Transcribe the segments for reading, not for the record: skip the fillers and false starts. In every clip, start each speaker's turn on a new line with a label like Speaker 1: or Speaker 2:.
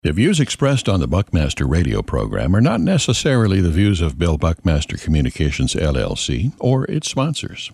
Speaker 1: The views expressed on the Buckmaster radio program are not necessarily the views of Bill Buckmaster Communications, LLC, or its sponsors.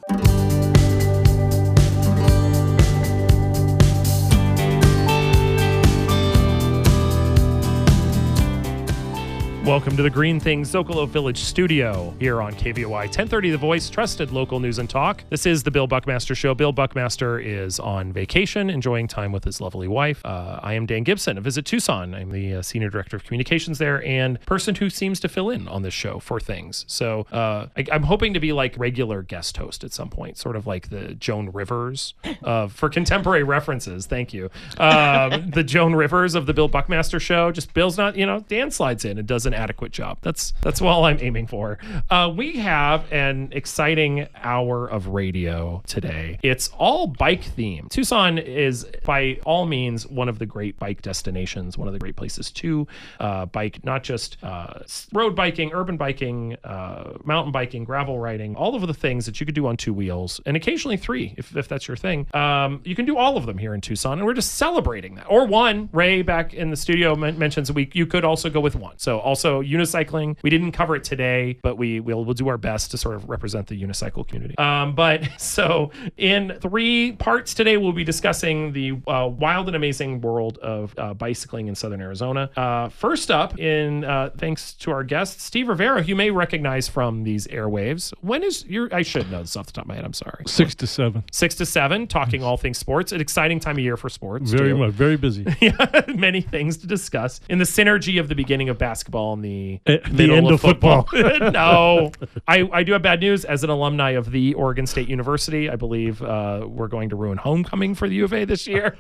Speaker 2: Welcome to the Green Things Zocalo Village studio here on KVOI 1030 The Voice, trusted local news and talk. This is the Bill Buckmaster Show. Bill Buckmaster is on vacation, enjoying time with his lovely wife. I am Dan Gibson of Visit Tucson. I'm the Senior Director of Communications there and person who seems to fill in on this show for things. So I'm hoping to be like regular guest host at some point, sort of like the Joan Rivers for contemporary references. Thank you. The Joan Rivers of the Bill Buckmaster Show. Just Bill's not, Dan slides in and does an adequate job. That's all I'm aiming for. We have an exciting hour of radio today. It's all bike themed. Tucson is by all means one of the great bike destinations, one of the great places to bike, not just road biking, urban biking, mountain biking, gravel riding, all of the things that you could do on two wheels, and occasionally three, if that's your thing. You can do all of them here in Tucson, and we're just celebrating that. Or one. Ray back in the studio mentions you could also go with one. So also unicycling. We didn't cover it today, but we'll do our best to sort of represent the unicycle community. But so in 3 parts today, we'll be discussing the wild and amazing world of bicycling in Southern Arizona. First up, thanks to our guest, Steve Rivera, who you may recognize from these airwaves. When is I should know this off the top of my head. I'm sorry.
Speaker 3: 6 to 7.
Speaker 2: 6 to 7, talking all things sports. An exciting time of year for sports.
Speaker 3: Very much. Very busy.
Speaker 2: Yeah, many things to discuss. In the synergy of the beginning of basketball and the
Speaker 3: end of football.
Speaker 2: No. I do have bad news. As an alumni of the Oregon State University, I believe we're going to ruin homecoming for the U of A this year.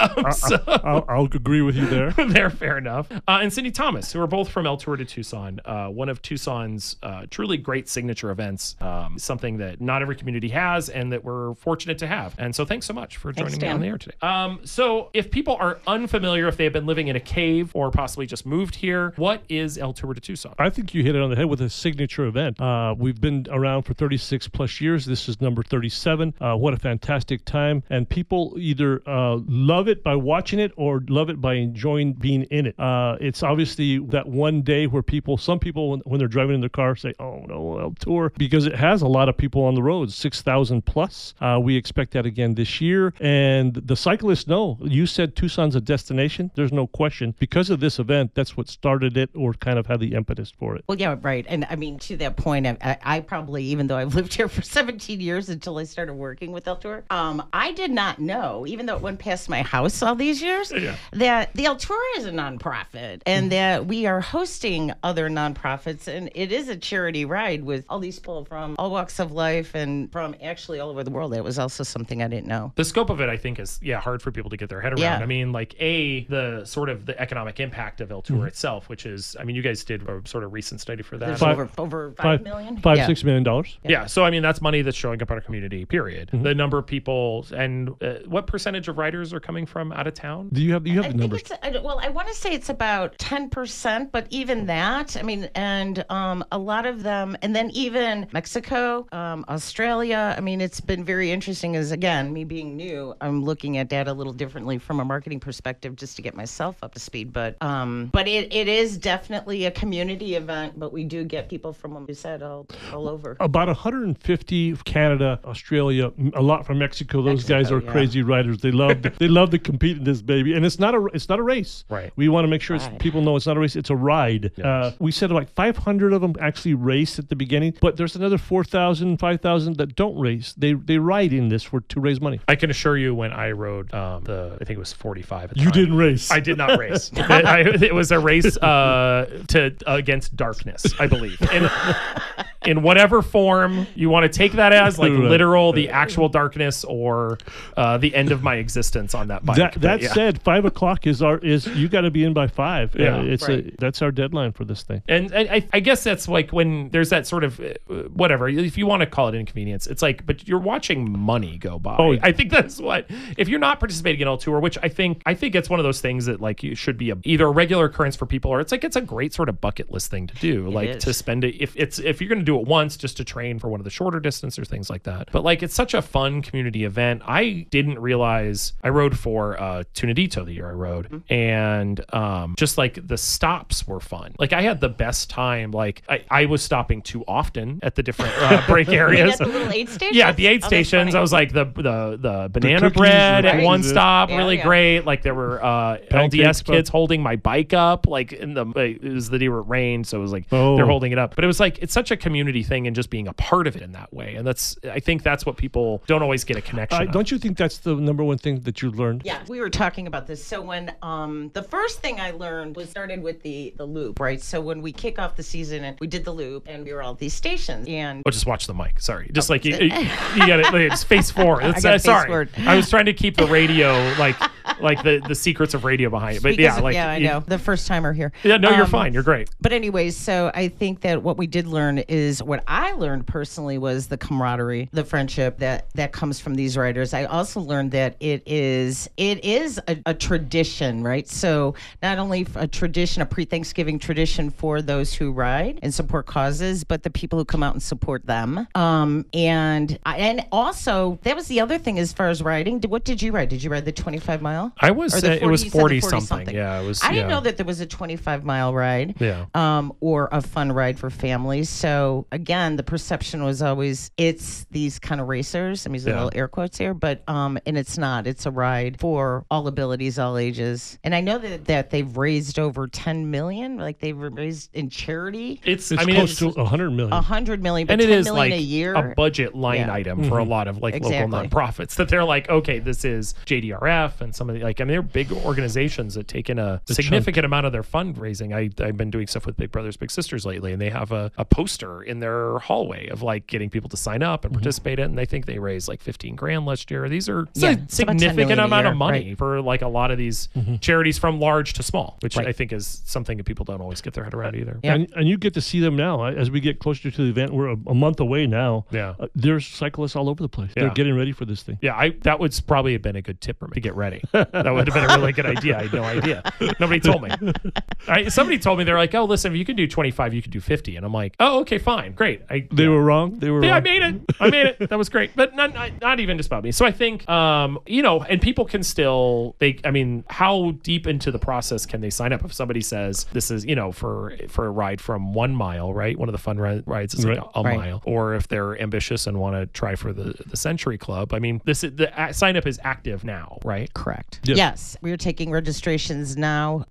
Speaker 3: I'll agree with you there.
Speaker 2: There, fair enough. And Cindy Thomas, who are both from El Tour de Tucson, one of Tucson's truly great signature events, something that not every community has and that we're fortunate to have. And so thanks so much for joining me on the air today. So if people are unfamiliar, if they've been living in a cave or possibly just moved here, what is El Tour de Tucson?
Speaker 3: I think you hit it on the head with a signature event. We've been around for 36 plus years. This is number 37. What a fantastic time. And people either love it by watching it or love it by enjoying being in it. It's obviously that one day where some people, when they're driving in their car, say, oh no, El Tour, because it has a lot of people on the road, 6,000 plus. We expect that again this year. And the cyclists know. You said Tucson's a destination. There's no question. Because of this event, that's what started it or kind of had the impetus for it.
Speaker 4: Well, yeah, right. And I mean, to that point, I probably, even though I've lived here for 17 years until I started working with El Tour, I did not know, even though it went past my house all these years, that the El Tour is a nonprofit and that we are hosting other nonprofits. And it is a charity ride with all these people from all walks of life and from actually all over the world. That was also something I didn't know.
Speaker 2: The scope of it, I think, is, hard for people to get their head around.
Speaker 4: Yeah.
Speaker 2: I mean, like, the sort of the economic impact of El Tour itself, which is, I mean, you guys did a sort of recent study for that.
Speaker 4: Over $5 million?
Speaker 3: $6 million.
Speaker 2: Yeah. So, I mean, that's money that's showing up in our community, period. Mm-hmm. The number of people and what percentage of riders are coming from out of town?
Speaker 3: Do you have the numbers?
Speaker 4: I want to say it's about 10%, but even that, I mean, and a lot of them, and then even Mexico, Australia, I mean, it's been very interesting as, again, me being new, I'm looking at that a little differently from a marketing perspective just to get myself up to speed. But it is definitely a community event, but we do get people from, like you said, all over.
Speaker 3: About 150 Canada, Australia, a lot from Mexico. Those guys are crazy riders. They love to compete in this baby, and it's not a race.
Speaker 2: Right.
Speaker 3: We want to make sure people know it's not a race. It's a ride.
Speaker 2: Yes.
Speaker 3: We said like 500 of them actually race at the beginning, but there's another 4,000, 5,000 that don't race. They ride in this to raise money.
Speaker 2: I can assure you, when I rode I think it was 45 at the
Speaker 3: You
Speaker 2: time,
Speaker 3: didn't race.
Speaker 2: I did not race. It was a race against darkness, I believe. In whatever form you want to take that as, like literal, the actual darkness, or the end of my existence on that bike.
Speaker 3: That said, 5 o'clock is you got to be in by 5.
Speaker 2: Yeah,
Speaker 3: that's our deadline for this thing.
Speaker 2: And I guess that's like when there's that sort of whatever, if you want to call it inconvenience, it's like, but you're watching money go by.
Speaker 3: Oh,
Speaker 2: I think that's what, if you're not participating in El Tour, which I think it's one of those things that like you should be either a regular occurrence for people, or it's a great sort of bucket list thing to do, to spend it if you're going to do do it once just to train for one of the shorter distance or things like that. But like, it's such a fun community event. I didn't realize I rode for Tunadito the year I rode, and just like the stops were fun. Like, I had the best time. Like, I was stopping too often at the different break areas.
Speaker 4: At the little aid stations?
Speaker 2: Yeah, the aid stations. I was like the banana bread at one stop, really great. Like, there were LDS kids holding my bike up. Like, it was the day where it rained, so it was like they're holding it up. But it was like, it's such a community thing, and just being a part of it in that way. And I think that's what people don't always get a connection.
Speaker 3: Don't you think that's the number one thing that you learned?
Speaker 4: Yeah, we were talking about this. So when the first thing I learned started with the loop, right? So when we kick off the season and we did the loop, and we were all at these stations, and
Speaker 2: just watch the mic. Sorry, just like you got it. It's face forward. Sorry, I was trying to keep the radio like the secrets of radio behind it. But
Speaker 4: I know the first timer here.
Speaker 2: Yeah, no, you're fine. You're great.
Speaker 4: But anyways, so I think that what we did learn is what I learned personally was the camaraderie, the friendship that comes from these riders. I also learned that it is a tradition, right? So not only a tradition, a pre-Thanksgiving tradition for those who ride and support causes, but the people who come out and support them. And also that was the other thing as far as riding. What did you ride? Did you ride the 25 mile?
Speaker 2: I was. It was 40 something. Yeah, it was.
Speaker 4: I didn't know that there was a 25-mile ride.
Speaker 2: Yeah.
Speaker 4: Or a fun ride for families. So again, the perception was always it's these kind of racers. I'm using little air quotes here, but and it's not. It's a ride for all abilities, all ages. And I know that they've raised over 10 million. Like they've raised in charity.
Speaker 3: It's close to 100 million.
Speaker 4: 100 million, but
Speaker 2: and it
Speaker 4: 10
Speaker 2: is
Speaker 4: million
Speaker 2: like
Speaker 4: a year.
Speaker 2: A budget line item for a lot of like local nonprofits that they're like, okay, this is JDRF and some of the they're big organizations that take in a significant amount of their fundraising. I've been doing stuff with Big Brothers Big Sisters lately, and they have a poster in their hallway of like getting people to sign up and participate in it. And I think they raised like $15,000 last year. These are a significant amount of money for like a lot of these charities from large to small, which I think is something that people don't always get their head around either.
Speaker 3: Yeah. And you get to see them now as we get closer to the event. We're a month away now.
Speaker 2: Yeah,
Speaker 3: there's cyclists all over the place. They're getting ready for this thing.
Speaker 2: Yeah, that would probably have been a good tip for me to get ready. That would have been a really good idea. I had no idea. Nobody told me. Somebody told me, they're like, oh, listen, if you can do 25, you can do 50. And I'm like, oh, okay, fine, great.
Speaker 3: They were wrong. They were wrong.
Speaker 2: I made it. That was great. But not even just about me. So I think, and people can still, how deep into the process can they sign up? If somebody says this is, for a ride from 1 mile, right? One of the fun rides is like a mile. Or if they're ambitious and want to try for the Century Club. The sign up is active now, right?
Speaker 4: Correct. Yes. We are taking registrations now.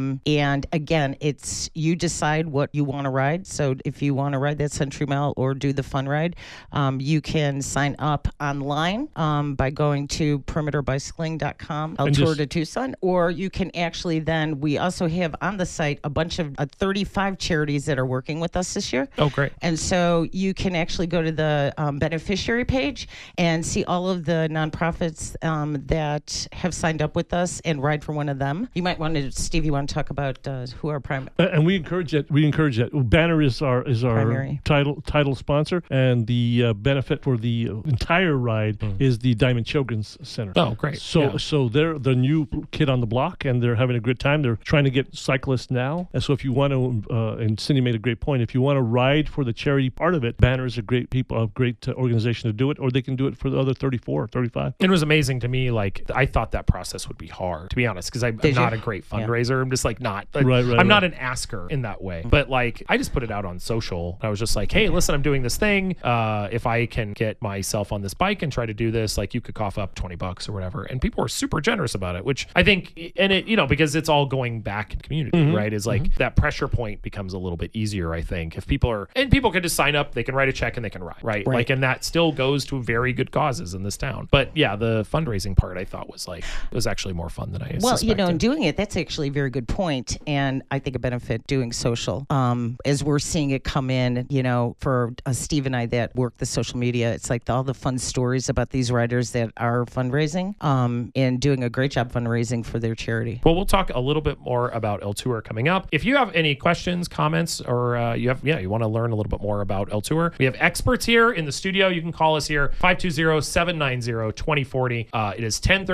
Speaker 4: And again, it's you decide what you want to ride. So if you want to ride that Century Mile or do the fun ride, you can sign up online by going to perimeterbicycling.com, El Tour de Tucson, or you can actually we also have on the site a bunch of 35 charities that are working with us this year.
Speaker 2: Oh, great.
Speaker 4: And so you can actually go to the beneficiary page and see all of the nonprofits that have signed up with us and ride for one of them. You might want to, Steve, you want to talk about who are primary.
Speaker 3: And we encourage that. Banner is our primary title sponsor, and the benefit for the entire ride is the Diamond Children's Center.
Speaker 2: Oh, great.
Speaker 3: So they're the new kid on the block, and they're having a good time. They're trying to get cyclists now. And so if you want to, and Cindy made a great point, if you want to ride for the charity part of it, Banner is a great organization to do it, or they can do it for the other 34, 35.
Speaker 2: It was amazing to me. Like, I thought that process would be hard, to be honest, because I'm not a great fundraiser. Yeah. I'm just like not. I'm not an asker in that way. But like, I just put it out on social. I was just like, hey, listen, I'm doing this thing. If I can get myself on this bike and try to do this, like, you could cough up $20 or whatever. And people were super generous about it, which I think, and it, because it's all going back in community, right? Is like that pressure point becomes a little bit easier, I think, if people can just sign up, they can write a check and they can ride, right? Like, and that still goes to very good causes in this town. But yeah, the fundraising part I thought was actually more fun than I suspected.
Speaker 4: In doing it, that's actually a very good point. And I think a benefit doing social, as we're seeing it come in, for Steve and I that work the social media, it's like all the fun stories about these riders that are fundraising and doing a great job fundraising for their charity.
Speaker 2: Well, we'll talk a little bit more about El Tour coming up. If you have any questions, comments, or you want to learn a little bit more about El Tour, we have experts here in the studio. You can call us here, 520-790-2040. It is 1030 The Voice,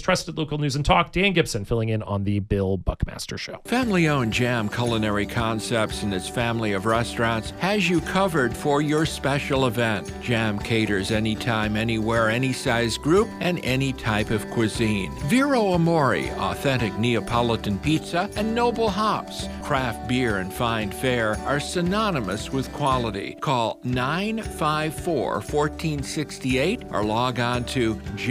Speaker 2: trusted local news and talk. Dan Gibson filling in on the Bill Buckmaster Show.
Speaker 5: Family-owned Jam Culinary Concepts and its family of restaurants has you covered for your special event. Jam caters anytime, anywhere, any size group, and any type of cuisine. Vero Amore, authentic Neapolitan pizza, and Noble Hops, craft beer and fine fare are synonymous with quality. Call 954-1468 or log on to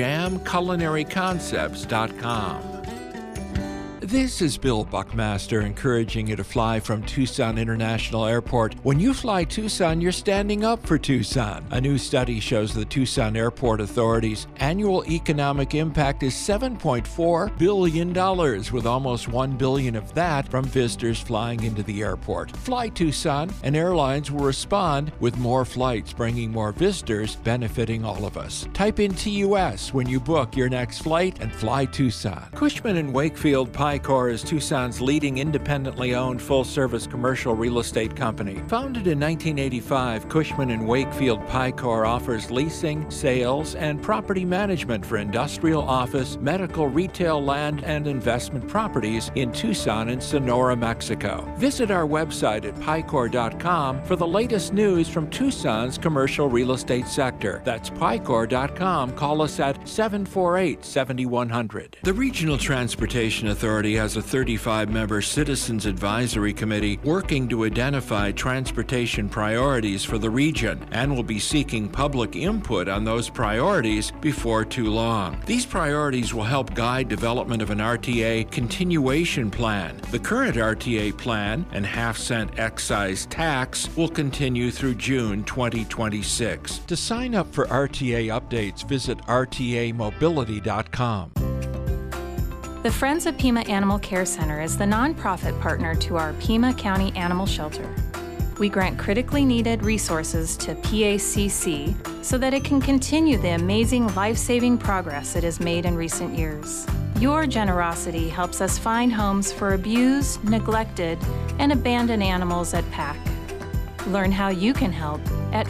Speaker 5: jamculinaryconcepts.com. This is Bill Buckmaster encouraging you to fly from Tucson International Airport. When you fly Tucson, you're standing up for Tucson. A new study shows the Tucson Airport Authority's annual economic impact is $7.4 billion, with almost $1 billion of that from visitors flying into the airport. Fly Tucson, and airlines will respond with more flights, bringing more visitors, benefiting all of us. Type in TUS when you book your next flight and fly Tucson. Cushman & Wakefield Picor is Tucson's leading independently owned full-service commercial real estate company. Founded in 1985, Cushman & Wakefield Picor offers leasing, sales, and property management for industrial, office, medical, retail, land, and investment properties in Tucson and Sonora, Mexico. Visit our website at picor.com for the latest news from Tucson's commercial real estate sector. That's picor.com. Call us at 748-7100. The Regional Transportation Authority has a 35-member Citizens Advisory Committee working to identify transportation priorities for the region and will be seeking public input on those priorities before too long. These priorities will help guide development of an RTA continuation plan. The current RTA plan and half-cent excise tax will continue through June 2026. To sign up for RTA updates, visit rtamobility.com.
Speaker 6: The Friends of Pima Animal Care Center is the nonprofit partner to our Pima County Animal Shelter. We grant critically needed resources to PACC so that it can continue the amazing life-saving progress it has made in recent years. Your generosity helps us find homes for abused, neglected, and abandoned animals at PAC. Learn how you can help at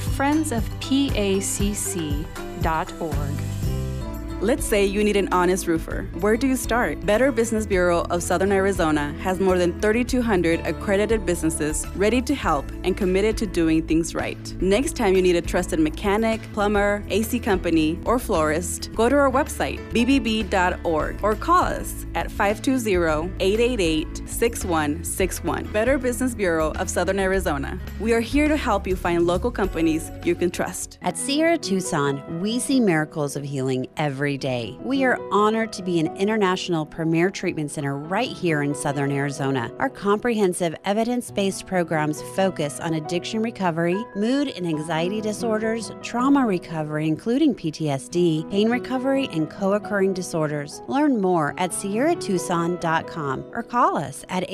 Speaker 6: friendsofpacc.org.
Speaker 7: Let's say you need an honest roofer. Where do you start? Better Business Bureau of Southern Arizona has more than 3,200 accredited businesses ready to help and committed to doing things right. Next time you need a trusted mechanic, plumber, AC company, or florist, go to our website, bbb.org, or call us at 520-888-6161. Better Business Bureau of Southern Arizona. We are here to help you find local companies you can trust.
Speaker 8: At Sierra Tucson, we see miracles of healing every day. We are honored to be an international premier treatment center right here in Southern Arizona. Our comprehensive evidence-based programs focus on addiction recovery, mood and anxiety disorders, trauma recovery, including PTSD, pain recovery, and co-occurring disorders. Learn more at sierratucson.com or call us at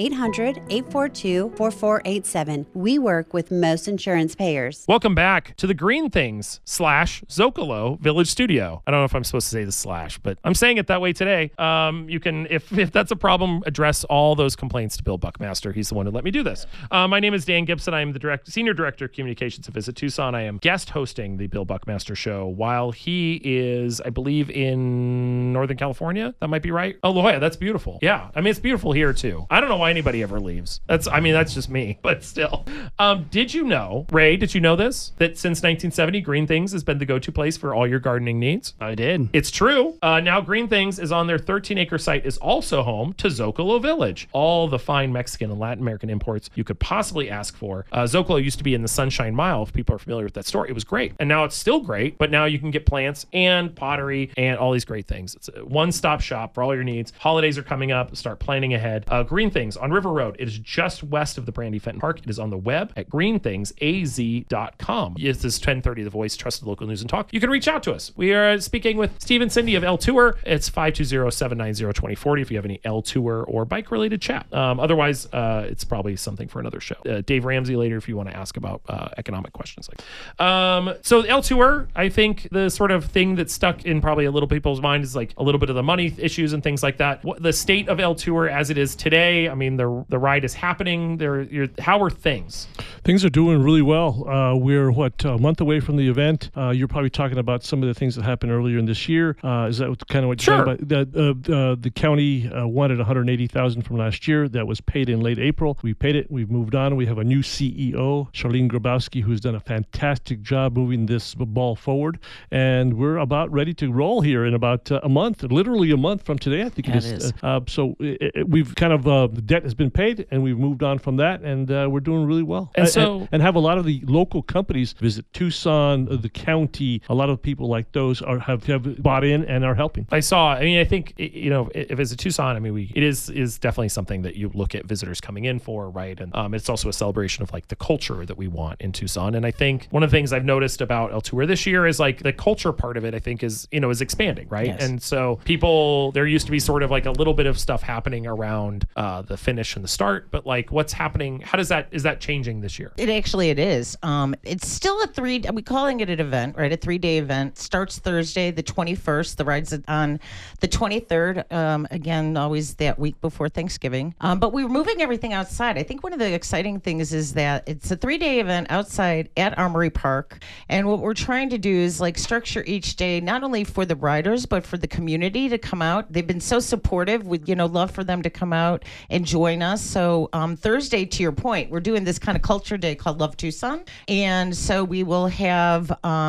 Speaker 8: 800-842-4487. We work with most insurance payers.
Speaker 2: Welcome back to the Green Things / Zocalo Village Studio. I don't know if I'm supposed to say the slash, but I'm saying it that way today. You can, if that's a problem, address all those complaints to Bill Buckmaster. He's the one who let me do this. My name is Dan Gibson. I am the Senior Director of Communications at Visit Tucson. I am guest hosting the Bill Buckmaster Show while he is, I believe, in Northern California. That might be right. Oh, La Jolla. That's beautiful. Yeah. I mean, it's beautiful here too. I don't know why anybody ever leaves. That's just me, but still. Did you know, Ray, did you know this? That since 1970, Green Things has been the go-to place for all your gardening needs?
Speaker 9: I did.
Speaker 2: It's true. Now Green Things is on their 13-acre site, is also home to Zocalo Village. All the fine Mexican and Latin American imports you could possibly ask for. Zocalo used to be in the Sunshine Mile, if people are familiar with that store. It was great. And now it's still great, but now you can get plants and pottery and all these great things. It's a one-stop shop for all your needs. Holidays are coming up. Start planning ahead. Green Things on River Road. It is just west of the Brandy Fenton Park. It is on the web at greenthingsaz.com. This is 1030 The Voice, trusted local news and talk. You can reach out to us. We are speaking with Steve and Cindy of L Tour. It's 520-790-2040 if you have any L Tour or bike-related chat. Otherwise, it's probably something for another show. Dave Ramsey later if you want to ask about economic questions. So L Tour, I think the sort of thing that's stuck in probably a little people's mind is like a little bit of the money issues and things like that. The state of L Tour as it is today, I mean, the ride is happening. How are things?
Speaker 3: Things are doing really well. We're, a month away from the event. You're probably talking about some of the things that happened earlier in this year. year. Is that kind of what you're talking about? The county wanted $180,000 from last year. That was paid in late April. We paid it. We've moved on. We have a new CEO, Charlene Grabowski, who's done a fantastic job moving this ball forward. And we're about ready to roll here in about a month, literally a month from today, I think it is. So we've kind of, the debt has been paid, and we've moved on from that, and we're doing really well. And have a lot of the local companies visit Tucson, the county. A lot of people like those have bought in and are helping.
Speaker 2: I think, if it's a Tucson, it is definitely something that you look at visitors coming in for, right? And it's also a celebration of like the culture that we want in Tucson. And I think one of the things I've noticed about El Tour this year is like the culture part of it, I think is expanding, right? Yes. And so there used to be sort of like a little bit of stuff happening around the finish and the start, but like what's happening, is that changing this year?
Speaker 4: It is. It's still we're calling it an event, right? A 3-day event. Starts Thursday, the 21st. The ride's on the 23rd. Again, always that week before Thanksgiving. But we're moving everything outside. I think one of the exciting things is that it's a 3-day event outside at Armory Park. And what we're trying to do is like structure each day, not only for the riders, but for the community to come out. They've been so supportive. We'd, love for them to come out and join us. So Thursday, to your point, we're doing this kind of culture day called Love Tucson. And so we will have,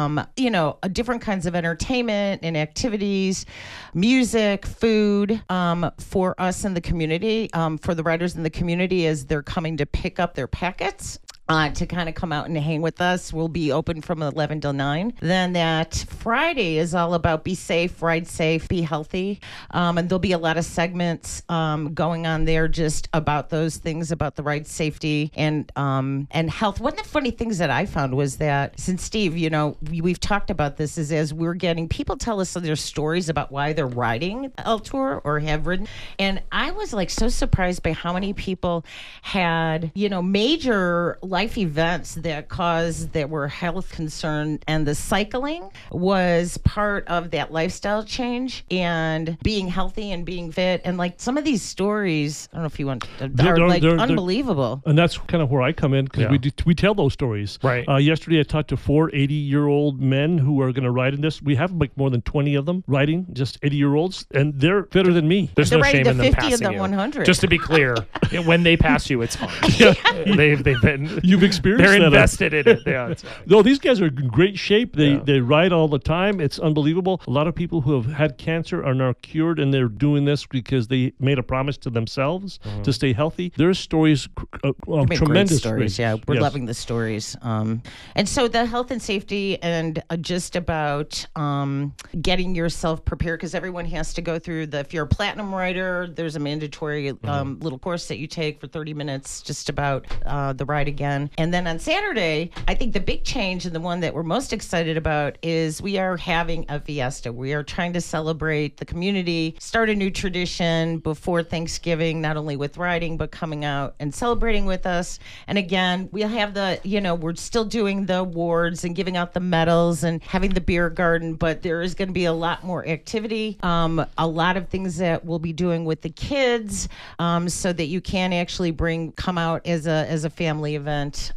Speaker 4: different kinds of entertainment and activities, music, food for us in the community, for the riders in the community as they're coming to pick up their packets. To kind of come out and hang with us. We'll be open from 11 till 9. Then that Friday is all about be safe, ride safe, be healthy. And there'll be a lot of segments going on there just about those things, about the ride safety and health. One of the funny things that I found was that since Steve, we've talked about this, is as we're getting people tell us their stories about why they're riding El Tour or have ridden. And I was like so surprised by how many people had, major life events that were health concern, and the cycling was part of that lifestyle change and being healthy and being fit. And like some of these stories, I don't know if you want, they're unbelievable.
Speaker 3: And that's kind of where I come in, because we tell those stories.
Speaker 2: Right.
Speaker 3: Yesterday I talked to 4 80-year-old men who are going to ride in this. We have like more than 20 of them riding, just 80-year-olds, and they're fitter than me.
Speaker 2: There's no shame in them passing
Speaker 4: the 100.
Speaker 2: Just to be clear, when they pass you, it's fine. They've been.
Speaker 3: You've experienced
Speaker 2: They're
Speaker 3: that.
Speaker 2: invested in it. Yeah.
Speaker 3: No, these guys are in great shape. They ride all the time. It's unbelievable. A lot of people who have had cancer are now cured, and they're doing this because they made a promise to themselves to stay healthy. There's stories, tremendous
Speaker 4: stories. Yeah, we're loving the stories. And so the health and safety and just about getting yourself prepared, because everyone has to go through if you're a platinum rider, there's a mandatory little course that you take for 30 minutes just about the ride again. And then on Saturday, I think the big change and the one that we're most excited about is we are having a fiesta. We are trying to celebrate the community, start a new tradition before Thanksgiving, not only with riding, but coming out and celebrating with us. And again, we'll have we're still doing the awards and giving out the medals and having the beer garden, but there is going to be a lot more activity, a lot of things that we'll be doing with the kids, so that you can actually come out as a family event.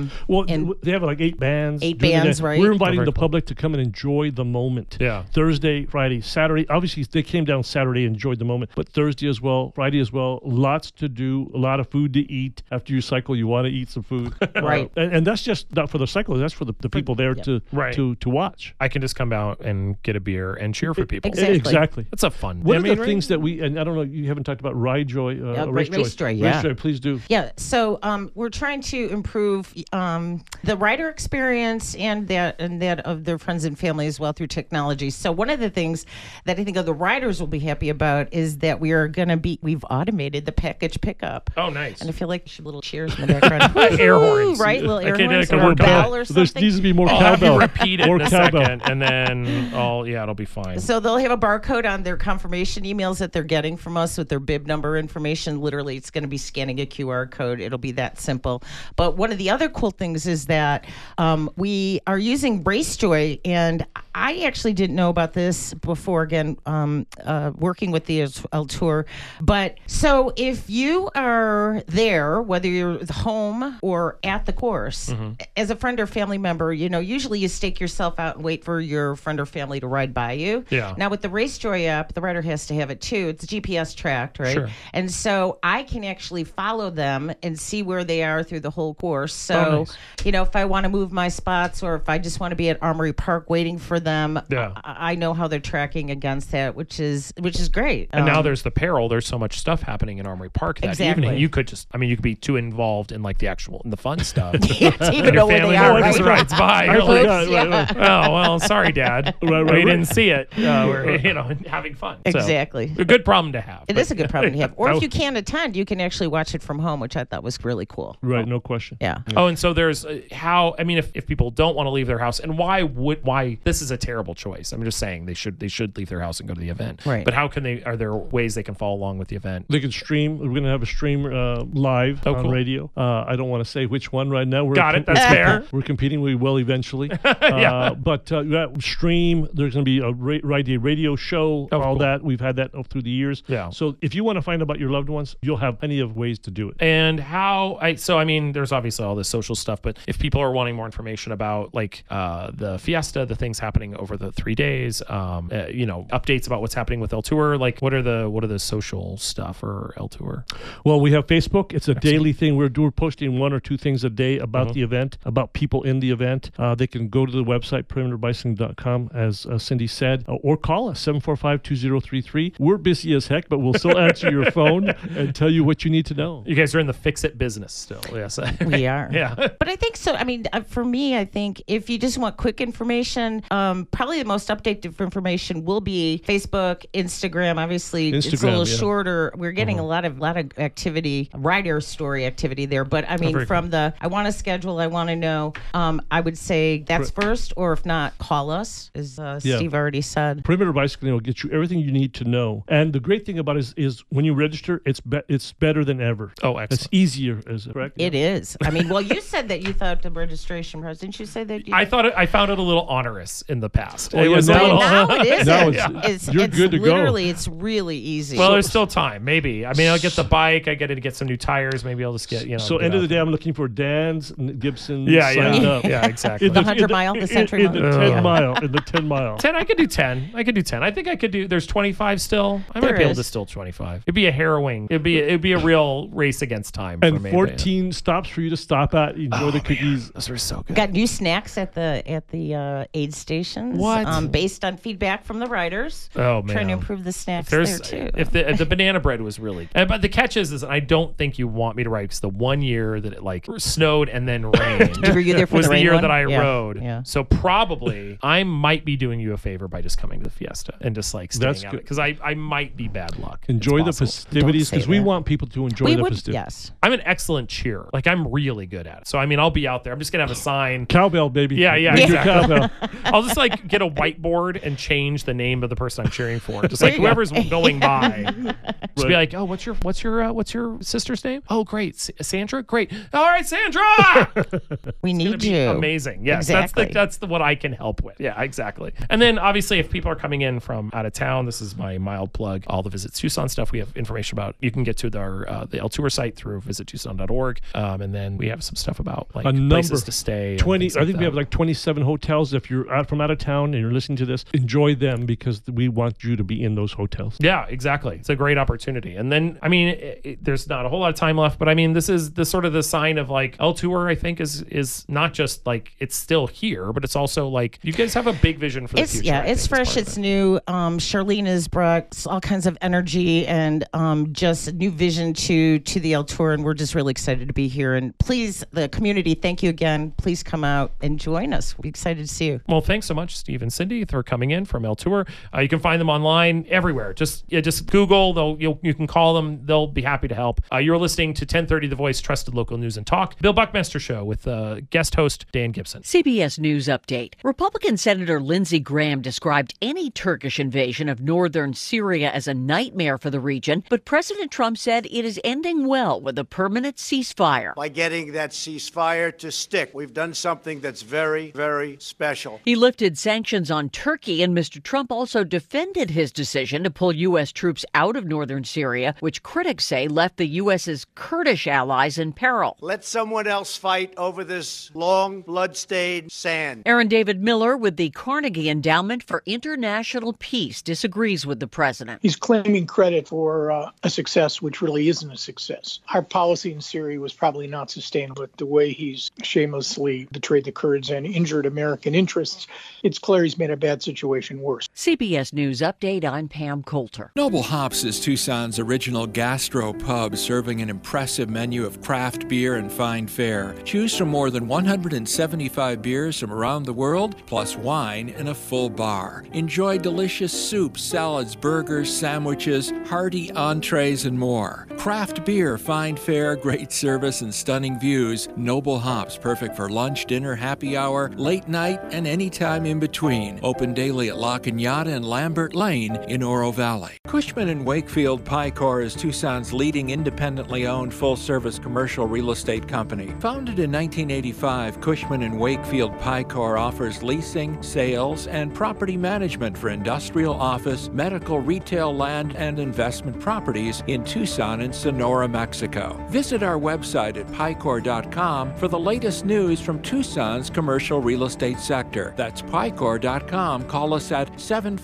Speaker 3: They have like 8 bands.
Speaker 4: 8 bands, right?
Speaker 3: We're inviting the public to come and enjoy the moment.
Speaker 2: Yeah.
Speaker 3: Thursday, Friday, Saturday. Obviously, they came down Saturday and enjoyed the moment, but Thursday as well, Friday as well. Lots to do, a lot of food to eat. After you cycle, you want to eat some food.
Speaker 4: Right.
Speaker 3: And that's just not for the cyclists. That's for the people there to watch.
Speaker 2: I can just come out and get a beer and cheer for people.
Speaker 3: Exactly.
Speaker 2: That's a fun.
Speaker 3: One of the things that and I don't know, you haven't talked about Ride Joy.
Speaker 4: Race Joy, yeah.
Speaker 3: Race Joy, please do.
Speaker 4: Yeah, so we're trying to improve the rider experience and that of their friends and family as well through technology. So one of the things that I think the riders will be happy about is that we've automated the package pickup.
Speaker 2: Oh, nice.
Speaker 4: And I feel like little cheers in the background.
Speaker 2: Air horns.
Speaker 4: Right, little air horns or a bell or something.
Speaker 3: There needs to be more
Speaker 2: cowbell.
Speaker 3: cowbell.
Speaker 2: Repeat it in a second, and then it'll be fine.
Speaker 4: So they'll have a barcode on their confirmation emails that they're getting from us with their bib number information. Literally, it's going to be scanning a QR code. It'll be that simple. But one of the other cool things is that we are using Race Joy, and I actually didn't know about this before, again, working with the El Tour. But so if you are there, whether you're home or at the course, as a friend or family member, usually you stake yourself out and wait for your friend or family to ride by you.
Speaker 2: Yeah.
Speaker 4: Now, with the RaceJoy app, the rider has to have it too. It's GPS tracked, right?
Speaker 2: Sure.
Speaker 4: And so I can actually follow them and see where they are through the whole course. So, if I want to move my spots or if I just want to be at Armory Park waiting for them, I know how they're tracking against that, which is great.
Speaker 2: And now there's the peril. There's so much stuff happening in Armory Park that evening. You could just, you could be too involved in like the fun stuff.
Speaker 4: To even know where they are.
Speaker 2: Just rides by.
Speaker 3: I forgot.
Speaker 2: Oh, well, sorry, Dad. We didn't see it. We're, having fun.
Speaker 4: Exactly.
Speaker 2: So, a good problem to have.
Speaker 4: It is a good problem to have. Or if you can't attend, you can actually watch it from home, which I thought was really cool.
Speaker 3: Right, no question.
Speaker 4: Yeah.
Speaker 2: Oh, and so there's if people don't want to leave their house, and why this is a terrible choice. I'm just saying they should leave their house and go to the event.
Speaker 4: Right.
Speaker 2: But are there ways they can follow along with the event?
Speaker 3: They can stream. We're going to have a stream live on radio. I don't want to say which one right now.
Speaker 2: Got it. That's fair.
Speaker 3: We're competing. We will eventually.
Speaker 2: Yeah.
Speaker 3: But stream. There's going to be a radio show. All that. We've had that through the years.
Speaker 2: Yeah.
Speaker 3: So if you want to find out about your loved ones, you'll have plenty of ways to do it.
Speaker 2: And there's obviously all this social stuff, but if people are wanting more information about like the fiesta, the things happening over the 3 days, updates about what's happening with El Tour, like what are the social stuff for El Tour?
Speaker 3: Well, we have Facebook. It's a daily thing. We're posting 1 or 2 things a day about the event, about people in the event. They can go to the website, perimeterbicycling.com, as Cindy said, or call us, 745-2033. We're busy as heck, but we'll still answer your phone and tell you what you need to know.
Speaker 2: You guys are in the fix-it business still. Yes.
Speaker 4: We are.
Speaker 2: Yeah.
Speaker 4: But I think so. For me, I think if you just want quick information, probably the most updated information will be Facebook, Instagram. Obviously, it's a little shorter. We're getting a lot of activity, rider story activity there. But I want to schedule, I want to know. I would say that's first, or if not, call us, as Steve already said.
Speaker 3: Perimeter Bicycling will get you everything you need to know. And the great thing about it is when you register, it's better than ever.
Speaker 2: Oh, excellent.
Speaker 3: It's easier, is it correct?
Speaker 4: It is. You said that you thought the registration process. Didn't you say that?
Speaker 2: I found it a little onerous in the past.
Speaker 3: It was
Speaker 4: now it is.
Speaker 3: You're good to go.
Speaker 4: Literally, it's really easy.
Speaker 2: Well, there's still time. Maybe. I'll get the bike. I get to get some new tires. Maybe I'll just get,
Speaker 3: So end of the day, I'm looking for Dan's, Gibson.
Speaker 2: Signed
Speaker 3: up.
Speaker 2: Yeah, exactly.
Speaker 4: The 100-mile, the Century
Speaker 3: Mile. In the 10 mile.
Speaker 2: 10. I could do 10. I think I could do. There's 25 still. I might be able to still 25. It'd be a harrowing. It'd be a real race against time.
Speaker 3: And
Speaker 2: for me,
Speaker 3: 14 stops for you to stop at. Enjoy the cookies.
Speaker 2: Those are so good.
Speaker 4: Got new snacks at the aid stations.
Speaker 2: What?
Speaker 4: Based on feedback from the riders.
Speaker 2: Oh man,
Speaker 4: trying to improve the snacks there too.
Speaker 2: If the banana bread was really, but the catch is I don't think you want me to ride because the one year that it like snowed and then rained
Speaker 4: Were you there for
Speaker 2: was
Speaker 4: the
Speaker 2: year
Speaker 4: one?
Speaker 2: that I rode.
Speaker 4: Yeah.
Speaker 2: So probably I might be doing you a favor by just coming to the fiesta and just like staying out because I might be bad luck.
Speaker 3: Enjoy the festivities because we want people to enjoy the festivities.
Speaker 4: Yes.
Speaker 2: I'm an excellent cheerer. Like I'm really good at it. So I'll be out there. I'm just gonna have a sign.
Speaker 3: Cowbell, baby.
Speaker 2: Yeah,
Speaker 3: Exactly.
Speaker 2: Cowbell. I'll just like get a whiteboard and change the name of the person I'm cheering for. Just like whoever's going by. Just be like, oh, what's your sister's name? Oh, great, Sandra. Great. All right, Sandra.
Speaker 4: We need you.
Speaker 2: Amazing. Yes,
Speaker 4: exactly.
Speaker 2: that's what I can help with. Yeah, exactly. And then obviously, if people are coming in from out of town, this is my mild plug. All the Visit Tucson stuff we have information about. You can get to the El Tour site through visittucson.org, and then we have some stuff about like places to stay.
Speaker 3: 20. I think we have like 27 hotels. If you're from out of town and you're listening to this, enjoy them because we want you to be in those hotels.
Speaker 2: Yeah, exactly. It's a great opportunity. And then, there's not a whole lot of time left, but this is the sort of the sign of like El Tour, I think is not just like it's still here, but it's also like you guys have a big vision for the future.
Speaker 4: Yeah, it's fresh, it's new. Charlene has brought all kinds of energy and just a new vision to the El Tour, and we're just really excited to be here. And please, the community, thank you again. Please come out and join us. We're excited to see you.
Speaker 2: Well, thanks so much, Steve and Cindy, for coming in from El Tour. You can find them online everywhere. Just Google. You can call them. They'll be happy to help. You're listening to 1030 The Voice, trusted local news and talk. Bill Buckmaster Show with guest host Dan Gibson.
Speaker 9: CBS News Update. Republican Senator Lindsey Graham described any Turkish invasion of northern Syria as a nightmare for the region, but President Trump said it is ending well with a permanent ceasefire.
Speaker 10: By getting that ceasefire to stick, we've done something that's very, very special.
Speaker 9: He lifted lifted sanctions on Turkey, and Mr. Trump also defended his decision to pull U.S. troops out of northern Syria, which critics say left the U.S.'s Kurdish allies in peril.
Speaker 10: Let someone else fight over this long, blood-stained sand.
Speaker 9: Aaron David Miller with the Carnegie Endowment for International Peace disagrees with the president.
Speaker 11: He's claiming credit for a success which really isn't a success. Our policy in Syria was probably not sustainable. The way he's shamelessly betrayed the Kurds and injured American interests, it's clear he's made a bad situation worse.
Speaker 9: CBS News Update, I'm Pam Coulter.
Speaker 5: Noble Hops is Tucson's original gastro pub, serving an impressive menu of craft beer and fine fare. Choose from more than 175 beers from around the world, plus wine and a full bar. Enjoy delicious soups, salads, burgers, sandwiches, hearty entrees, and more. Craft beer, fine fare, great service, and stunning views. Noble Hops, perfect for lunch, dinner, happy hour, late night, and any time in between. Open daily at La Cañada and Lambert Lane in Oro Valley. Cushman & Wakefield Picor is Tucson's leading independently owned full-service commercial real estate company. Founded in 1985, Cushman & Wakefield Picor offers leasing, sales, and property management for industrial, office, medical, retail, land, and investment properties in Tucson and Sonora, Mexico. Visit our website at Picor.com for the latest news from Tucson's commercial real estate sector. That's Picor.com. Call us at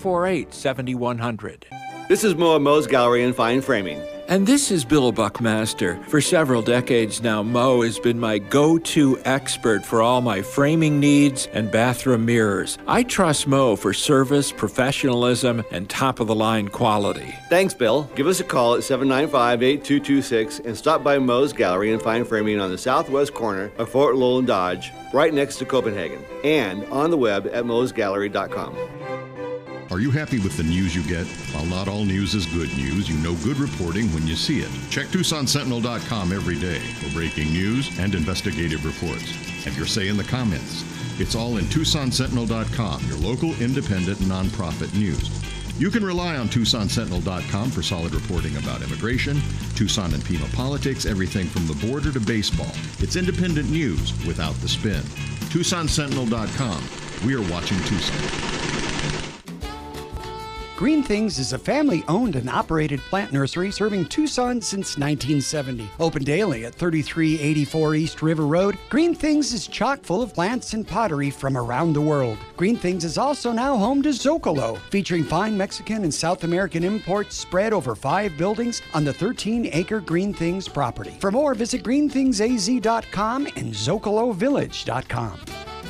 Speaker 5: 748-7100.
Speaker 12: This is Mo at Mo's Gallery and Fine Framing.
Speaker 5: And this is Bill Buckmaster. For several decades now, Mo has been my go-to expert for all my framing needs and bathroom mirrors. I trust Mo for service, professionalism, and top-of-the-line quality.
Speaker 12: Thanks, Bill. Give us a call at 795-8226 and stop by Mo's Gallery and Fine Framing on the southwest corner of Fort Lowell and Dodge, right next to Copenhagen, and on the web at mosgallery.com.
Speaker 1: Are you happy with the news you get? While not all news is good news, you know good reporting when you see it. Check TucsonSentinel.com every day for breaking news and investigative reports. Have your say in the comments. It's all in TucsonSentinel.com, your local independent nonprofit news. You can rely on TucsonSentinel.com for solid reporting about immigration, Tucson and Pima politics, everything from the border to baseball. It's independent news without the spin. TucsonSentinel.com. We are watching Tucson.
Speaker 13: Green Things is a family-owned and operated plant nursery serving Tucson since 1970. Open daily at 3384 East River Road, Green Things is chock full of plants and pottery from around the world. Green Things is also now home to Zocalo, featuring fine Mexican and South American imports spread over 5 buildings on the 13-acre Green Things property. For more, visit greenthingsaz.com and zocalovillage.com.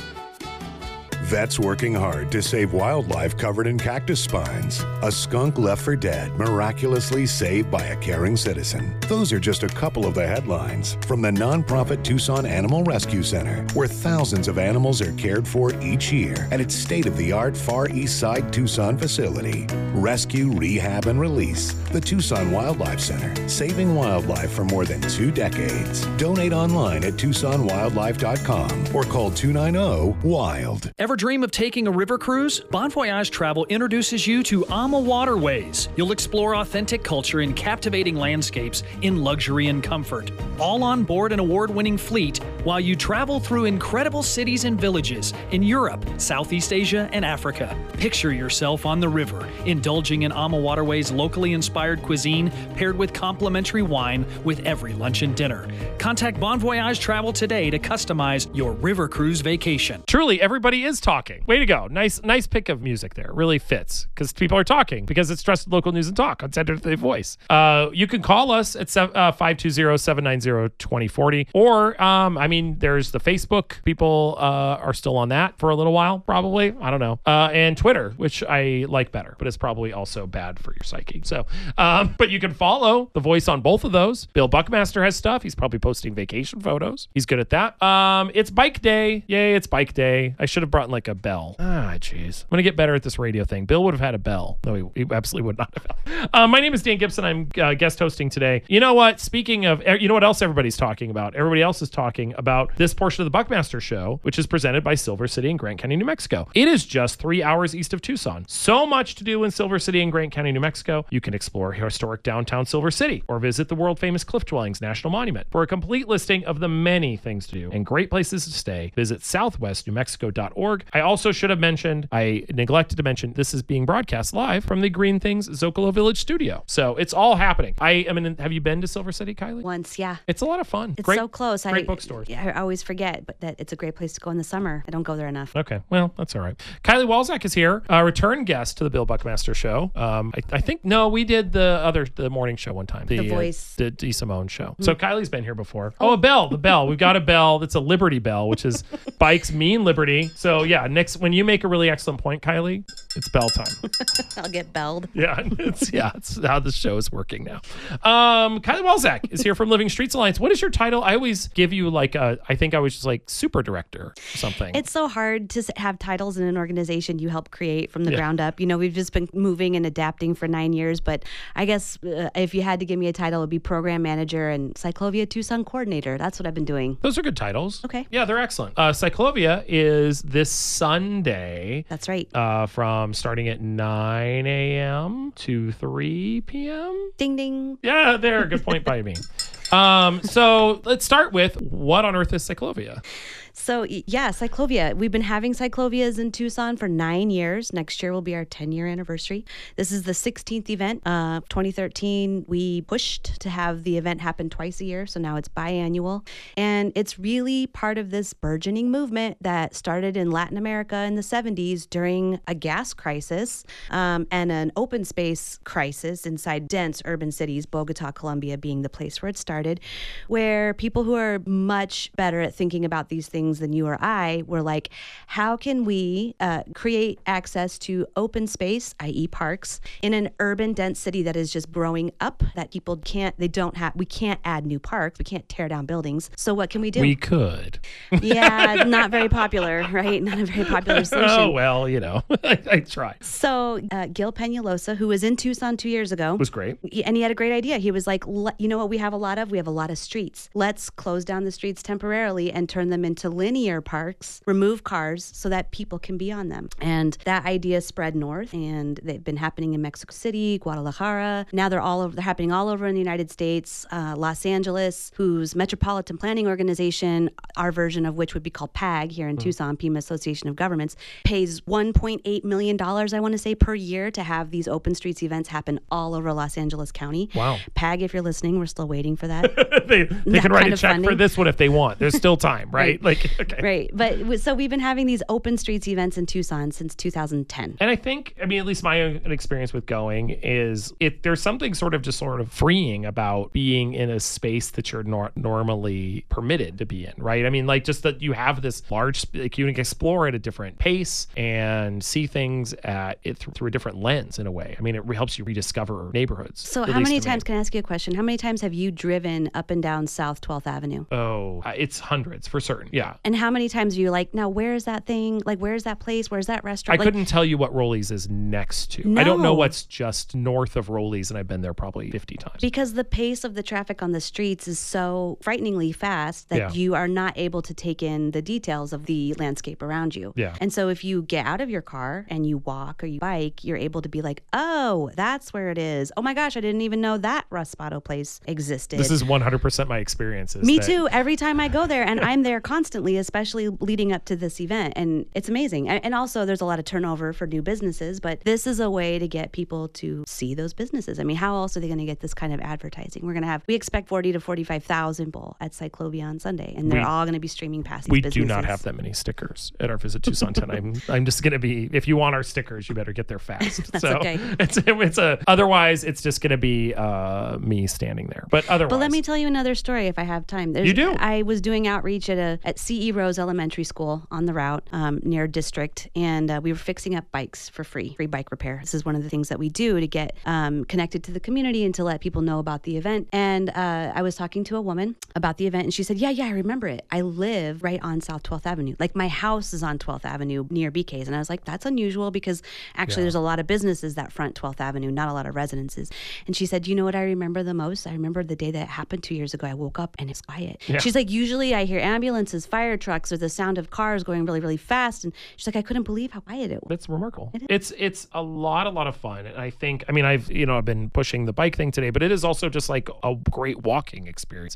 Speaker 14: Vets working hard to save wildlife covered in cactus spines. A skunk left for dead, miraculously saved by a caring citizen. Those are just a couple of the headlines from the nonprofit Tucson Animal Rescue Center, where thousands of animals are cared for each year at its state-of-the-art Far East Side Tucson facility. Rescue, rehab, and release. The Tucson Wildlife Center, saving wildlife for more than 2 decades. Donate online at TucsonWildlife.com or call 290-WILD.
Speaker 15: Ever dream of taking a river cruise? Bon Voyage Travel introduces you to AMA Waterways. You'll explore authentic culture and captivating landscapes in luxury and comfort. All on board an award-winning fleet while you travel through incredible cities and villages in Europe, Southeast Asia, and Africa. Picture yourself on the river, indulging in AMA Waterways' locally inspired cuisine paired with complimentary wine with every lunch and dinner. Contact Bon Voyage Travel today to customize your river cruise vacation.
Speaker 2: Truly, everybody is talking. Way to go. Nice pick of music there. Really fits because people are talking because it's Trusted Local News and Talk on 1030 The Voice. You can call us at 520-790-2040 or, there's the Facebook. People are still on that for a little while, probably. I don't know. And Twitter, which I like better, but it's probably also bad for your psyche. So, but you can follow The Voice on both of those. Bill Buckmaster has stuff. He's probably posting vacation photos. He's good at that. It's bike day. Yay, it's bike day. I should have brought like a bell. Jeez. I'm going to get better at this radio thing. Bill would have had a bell. No, he absolutely would not have. My name is Dan Gibson. I'm guest hosting today. You know what? Speaking of, you know what else everybody's talking about? Everybody else is talking about this portion of the Buckmaster Show, which is presented by Silver City in Grant County, New Mexico. It is just 3 hours east of Tucson. So much to do in Silver City and Grant County, New Mexico. You can explore historic downtown Silver City or visit the world-famous Cliff Dwellings National Monument. For a complete listing of the many things to do and great places to stay, visit southwestnewmexico.org. I also should have mentioned, I neglected to mention, this is being broadcast live from the Green Things Zocalo Village studio. So it's all happening. I mean, have you been to Silver City, Kylie?
Speaker 16: Once, yeah.
Speaker 2: It's a lot of fun.
Speaker 16: It's so close.
Speaker 2: Great bookstores.
Speaker 16: I always forget, but that it's a great place to go in the summer. I don't go there enough.
Speaker 2: Okay, well, that's all right. Kylie Walczak is here, a return guest to the Bill Buckmaster Show. I think, no, we did the morning show one time.
Speaker 16: The Voice.
Speaker 2: The D. Simone show. So Kylie's been here before. Oh, a bell, the bell. We've got a bell that's a Liberty bell, which is bikes mean liberty. So yeah, next, when you make a really excellent point, Kylie, it's bell time.
Speaker 16: I'll get belled.
Speaker 2: Yeah, it's how the show is working now. Kylie Walczak is here from Living Streets Alliance. What is your title? I always give you I think I was just like super director or something.
Speaker 16: It's so hard to have titles in an organization you help create from the ground up. You know, we've just been moving and adapting for 9 years, but I guess if you had to give me a title, it would be program manager and Cyclovia Tucson coordinator. That's what I've been doing.
Speaker 2: Those are good titles.
Speaker 16: Okay.
Speaker 2: Yeah, they're excellent. Cyclovia is this Sunday.
Speaker 16: That's right.
Speaker 2: From starting at 9 a.m. to 3 p.m.
Speaker 16: Ding, ding.
Speaker 2: Yeah, there. Good point by me. So let's start with, what on earth is Cyclovia?
Speaker 16: So yeah, Cyclovia. We've been having Cyclovias in Tucson for 9 years. Next year will be our 10-year anniversary. This is the 16th event. 2013, we pushed to have the event happen twice a year, so now it's biannual. And it's really part of this burgeoning movement that started in Latin America in the 70s during a gas crisis and an open space crisis inside dense urban cities, Bogota, Colombia being the place where it started, where people who are much better at thinking about these things than you or I were like, how can we create access to open space, i.e. parks, in an urban dense city that is just growing up, that people we can't add new parks, we can't tear down buildings. So what can we do?
Speaker 2: We could.
Speaker 16: Yeah, not very popular, right? Not a very popular solution.
Speaker 2: Oh, well, you know, I try.
Speaker 16: So Gil Peñalosa, who was in Tucson 2 years ago.
Speaker 2: Was great.
Speaker 16: And he had a great idea. He was like, you know what we have a lot of? We have a lot of streets. Let's close down the streets temporarily and turn them into linear parks, remove cars so that people can be on them. And that idea spread north, and they've been happening in Mexico City, Guadalajara. Now they're happening all over in the United States. Los Angeles, whose Metropolitan Planning Organization, our version of which would be called PAG here in Tucson, Pima Association of Governments, pays $1.8 million, I want to say, per year to have these open streets events happen all over Los Angeles County.
Speaker 2: Wow.
Speaker 16: PAG, if you're listening, we're still waiting for that.
Speaker 2: they can write a check for this one if they want. There's still time, right?
Speaker 16: Okay. Right. But so we've been having these open streets events in Tucson since 2010.
Speaker 2: And I think, I mean, at least my own experience with going is there's something sort of freeing about being in a space that you're normally permitted to be in, right? I mean, like, just that you have this large, like, you can explore at a different pace and see things through a different lens in a way. I mean, it helps you rediscover neighborhoods.
Speaker 16: So how many times, can I ask you a question? How many times have you driven up and down South 12th Avenue?
Speaker 2: Oh, it's hundreds for certain. Yeah.
Speaker 16: And how many times are you like, now where's that thing? Like, where's that place? Where's that restaurant?
Speaker 2: I couldn't tell you what Rollies is next to.
Speaker 16: No.
Speaker 2: I don't know what's just north of Rollies, and I've been there probably 50 times.
Speaker 16: Because the pace of the traffic on the streets is so frighteningly fast that you are not able to take in the details of the landscape around you.
Speaker 2: Yeah.
Speaker 16: And so if you get out of your car and you walk or you bike, you're able to be like, oh, that's where it is. Oh my gosh, I didn't even know that Raspato place existed.
Speaker 2: This is 100% my experiences.
Speaker 16: Me too. Every time I go there, and I'm there constantly, especially leading up to this event. And it's amazing. And also there's a lot of turnover for new businesses, but this is a way to get people to see those businesses. I mean, how else are they going to get this kind of advertising? We expect 40 to 45,000 people at Cyclovia on Sunday, and they're all going to be streaming past these businesses.
Speaker 2: We do not have that many stickers at our Visit Tucson 10. I'm just going to be, if you want our stickers, you better get there fast.
Speaker 16: That's okay.
Speaker 2: Otherwise it's just going to be me standing there. But otherwise.
Speaker 16: But let me tell you another story if I have time.
Speaker 2: You do?
Speaker 16: I was doing outreach at C.E. Rose Elementary School on the route near District, and we were fixing up bikes for free bike repair. This is one of the things that we do to get connected to the community and to let people know about the event. And I was talking to a woman about the event, and she said, yeah, I remember it. I live right on South 12th Avenue. Like, my house is on 12th Avenue near BK's. And I was like, that's unusual because actually there's a lot of businesses that front 12th Avenue, not a lot of residences. And she said, you know what I remember the most? I remember the day that happened 2 years ago. I woke up and it's quiet. Yeah. She's like, usually I hear ambulances, fire trucks, or the sound of cars going really, really fast. And she's like, I couldn't believe how quiet it was.
Speaker 2: That's remarkable. It's a lot of fun. And I think, I mean, I've been pushing the bike thing today, but it is also just like a great walking experience,